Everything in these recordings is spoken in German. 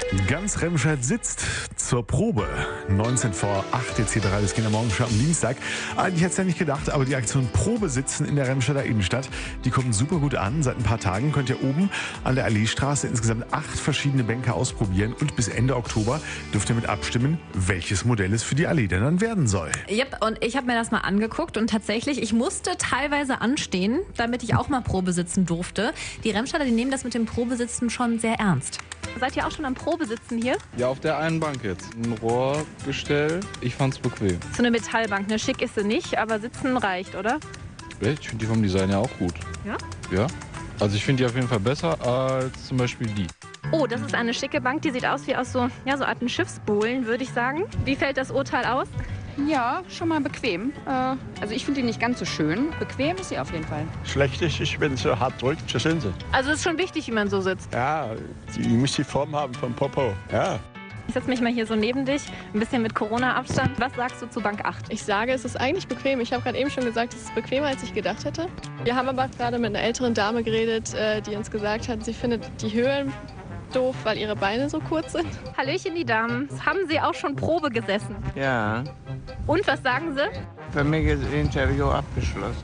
Ganz Remscheid sitzt zur Probe. 19 vor 8, jetzt hier bei das Kindermorgenschau am Dienstag. Eigentlich hätte es ja nicht gedacht, aber die Aktion Probe sitzen in der Remscheider Innenstadt, die kommt super gut an. Seit ein paar Tagen könnt ihr oben an der Alleestraße insgesamt 8 verschiedene Bänke ausprobieren und bis Ende Oktober dürft ihr mit abstimmen, welches Modell es für die Allee denn dann werden soll. Yep, und ich habe mir das mal angeguckt und tatsächlich, ich musste teilweise anstehen, damit ich auch mal Probe sitzen durfte. Die Remscheider, die nehmen das mit dem Probesitzen schon sehr ernst. Seid ihr auch schon am Probesitzen hier? Ja, auf der einen Bank jetzt. Ein Rohrgestell. Ich fand's bequem. So eine Metallbank, ne? Schick ist sie nicht, aber sitzen reicht, oder? Ich finde die vom Design ja auch gut. Ja? Ja. Also ich finde die auf jeden Fall besser als zum Beispiel die. Oh, das ist eine schicke Bank, die sieht aus wie aus so alten Schiffsbohlen, würde ich sagen. Wie fällt das Urteil aus? Ja, schon mal bequem. Also ich finde die nicht ganz so schön. Bequem ist sie auf jeden Fall. Schlecht ist, wenn sie hart drückt, so sind sie. Also es ist schon wichtig, wie man so sitzt. Ja, die muss die Form haben vom Popo. Ja. Ich setze mich mal hier so neben dich, ein bisschen mit Corona-Abstand. Was sagst du zu Bank 8? Ich sage, es ist eigentlich bequem. Ich habe gerade eben schon gesagt, es ist bequemer, als ich gedacht hätte. Wir haben aber gerade mit einer älteren Dame geredet, die uns gesagt hat, sie findet die Höhen doof, weil ihre Beine so kurz sind. Hallöchen, die Damen. Haben Sie auch schon Probe gesessen? Ja, Und, was sagen Sie? für mich ist das Interview abgeschlossen.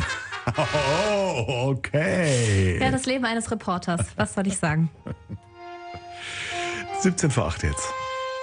Oh, okay. Ja, das Leben eines Reporters. Was soll ich sagen? 17 vor 8 jetzt.